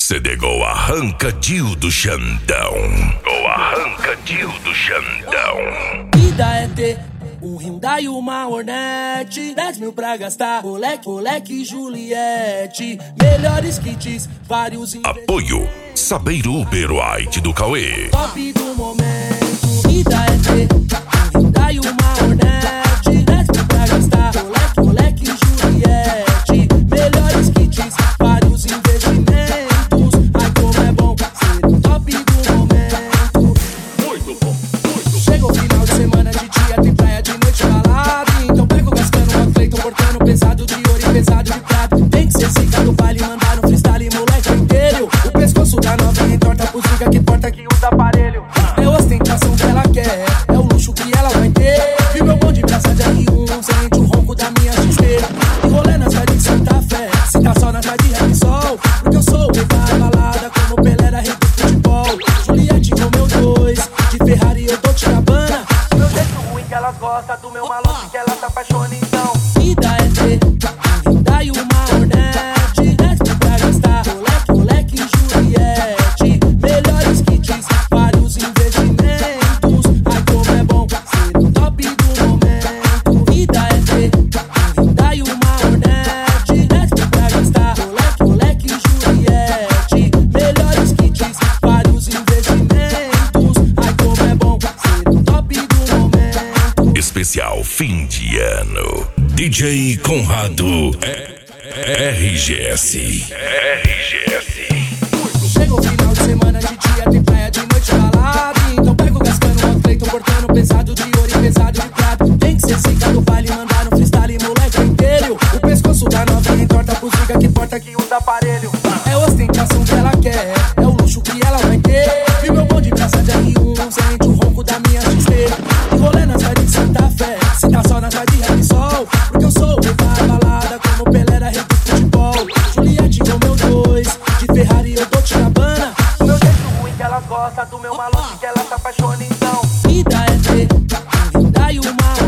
Cedegou arranca-dio do Xandão. Gol arranca-dio do Xandão. Vida é ter um Hyundai e uma Hornet, 10 mil pra gastar, Rolex Juliette. Melhores kits, vários Apoio Sabeiro Uber White do Cauê. Top do momento. Vida é ter um Hyundai e uma Hornet, 10 mil pra gastar, Rolex Juliette. Melhores kits, vários investimentos. Ai como é bom ser o top do momento. Muito bom, muito bom. Chega o final de semana, de dia tem praia, de noite balada. Então pego gastando uma Cleiton, cortando pesado de ouro e pesado de prata. Tem que ser zica do baile, mandar um freestyle, moleque inteiro. O pescoço da novinha entorta pro zica que porta que usa aparelho. É ostentação que ela quer, é o luxo que ela vai ter. Vi meu bonde praça de R1, sente o ronco da minha XT. Rolê na cidade de Santa Fé, se tá só na cidade de Rap Sol. Porque eu sou o rei da balada, como Pelé era rei do futebol. Juliette com meu dois, de Ferrari eu tô te cabana. Meu jeito ruim que elas gostam, do meu maluco que elas se apaixonam então. Vida é ter um Hyundai e uma Hornet, 10 mil pra gastar, Rolex Juliette. Melhores kits, vários investimentos. Ai como é bom ser o top do momento. Vida é ter um Hyundai e uma Hornet, 10 mil pra gastar, Rolex Juliette. Melhores kits, vários investimentos. Ai como é bom ser o top do momento. Especial fim de ano. DJ Conrado RGS. Chega o final de semana, de dia tem praia, de noite balada. Então pego gastando uma Cleiton, cortando pesado de ouro e pesado de prata. Tem que ser zica do baile, mandar um freestyle, moleque inteiro. O pescoço da novinha entorta pro zica que porta que usa aparelho. É ostentação que ela quer, é o luxo que ela vai ter. Vi meu bonde praça de R1, sente o ronco da minha XT. Rolê na cidade de Santa Fé, se tá só na cidade de Rap Sol. Porque eu sou o rei da balada, como Pelé era rei do futebol. Juliette com meu dois, de Ferrari eu tô te cabana. Meu jeito ruim que elas gostam, do meu maluco que elas se apaixonam então. Vida é ter um Hyundai e uma